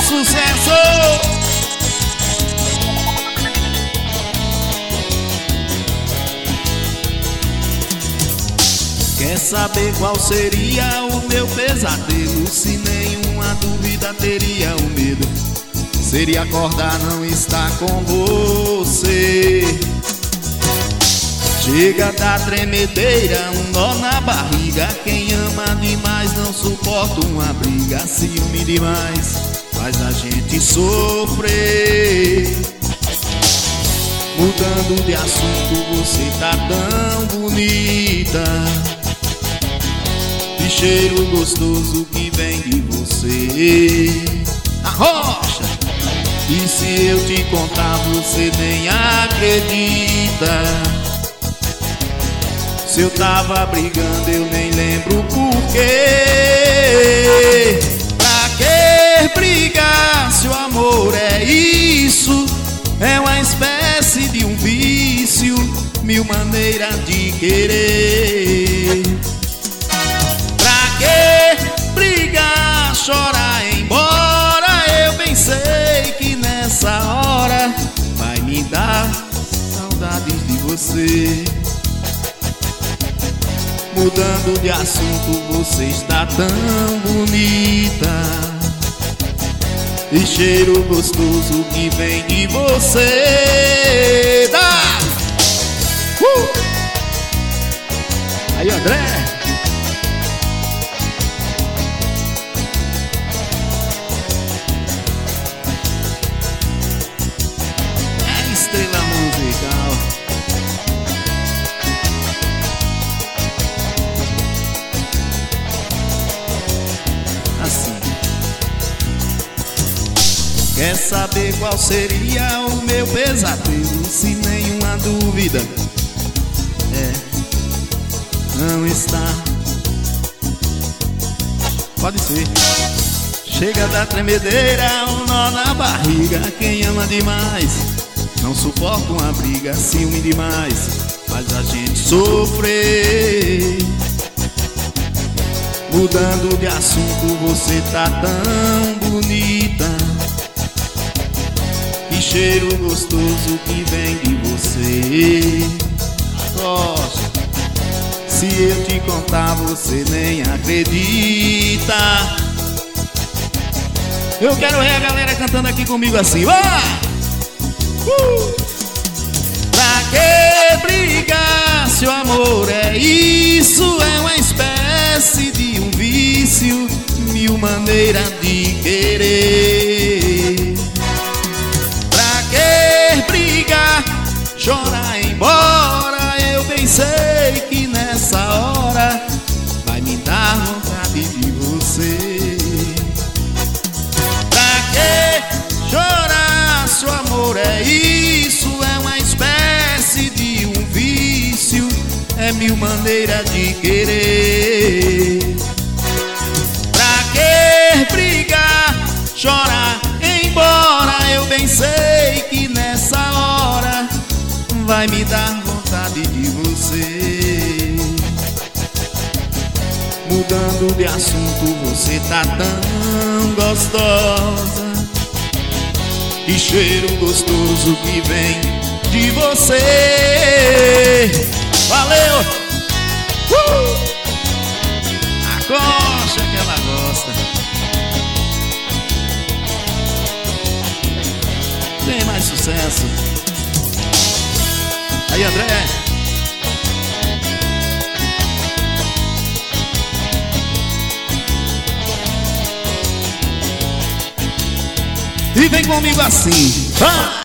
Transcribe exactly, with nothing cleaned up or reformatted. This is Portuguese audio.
sucesso! Quer saber qual seria o meu pesadelo? Se nenhuma dúvida teria o medo, seria acordar, não estar com você. Chega da tremedeira, um nó na barriga. Quem ama demais não suporta uma briga. Ciúme demais faz a gente sofrer. Mudando de assunto, você tá tão bonita. Que cheiro gostoso que vem de você. Arrocha! E se eu te contar, você nem acredita. Se eu tava brigando, eu nem lembro porquê. Pra que brigar se o amor é isso? É uma espécie de um vício, mil maneiras de querer. Pra que brigar, chorar, embora? Eu bem sei que nessa hora vai me dar saudades de você. Mudando de assunto, você está tão bonita. E cheiro gostoso que vem de você. Dá! Uh! Aí, André. É estrela musical. Quer saber qual seria o meu pesadelo? Se nenhuma dúvida é, não está. Pode ser. Chega da tremedeira, um nó na barriga. Quem ama demais não suporta uma briga. Ciúme demais faz a gente sofrer. Mudando de assunto, você tá tão bonita. Que cheiro gostoso que vem de você. Gosto. Se eu te contar, você nem acredita. Eu quero ver a galera cantando aqui comigo assim. Vai! Uh! Pra que brigar se o amor é isso? É uma espécie de um vício, mil maneiras de querer. Chorar, embora, eu bem sei que nessa hora vai me dar vontade de você. Pra que chorar se o amor é isso? É uma espécie de um vício, é mil maneiras de querer. Pra que brigar, chorar, embora, eu bem sei que nessa hora vai me dar vontade de você. Mudando de assunto, você tá tão gostosa. Que cheiro gostoso que vem de você. Valeu! Uh! A concha que ela gosta. Tem mais sucesso. Aí, André. E vem comigo assim. Ah!